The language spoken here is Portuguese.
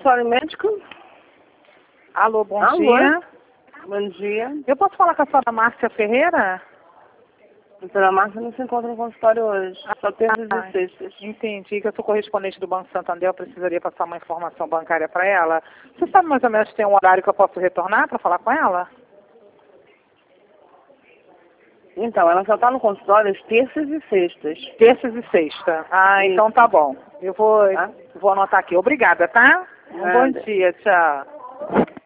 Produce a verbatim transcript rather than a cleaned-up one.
consultório médico? Alô, bom Alô? dia. Bom dia. Eu posso falar com a senhora Márcia Ferreira? A doutora Márcia não se encontra no consultório hoje. Só terças Ah, e sextas. entendi que eu sou correspondente do Banco Santander, eu precisaria passar uma informação bancária para ela. Você sabe mais ou menos se tem um horário que eu posso retornar para falar com ela? Então, ela só está no consultório às terças e sextas. Terças e sexta. Ah, Isso. então tá bom. Eu vou, Tá? vou anotar aqui. Obrigada, tá? Um bom Nada. dia, tchau.